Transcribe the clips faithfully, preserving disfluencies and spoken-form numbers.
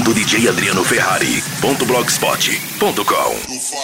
arroba D J Adriano Ferrari ponto blogspot ponto com.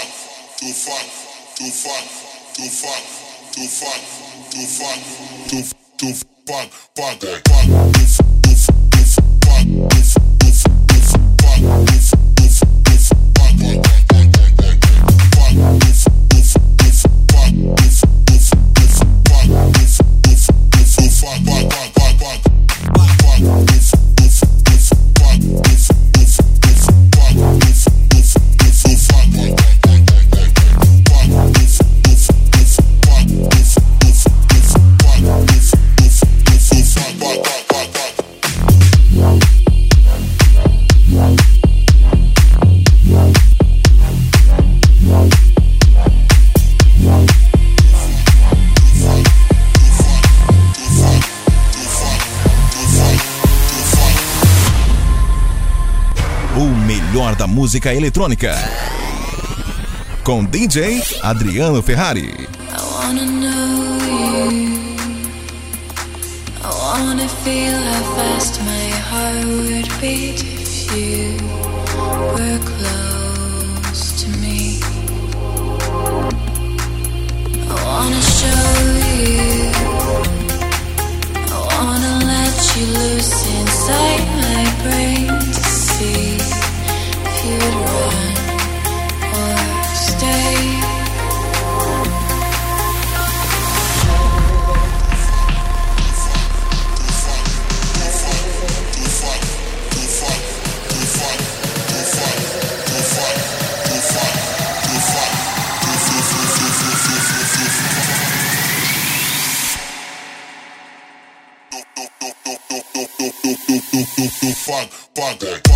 Da música eletrônica com D J Adriano Ferrari. I wanna know you. I wanna feel how fast my heart would beat if you were close to me. I wanna show you. I wanna let you loose inside my brain to see if you'd run or stay. Fuck, fuck it.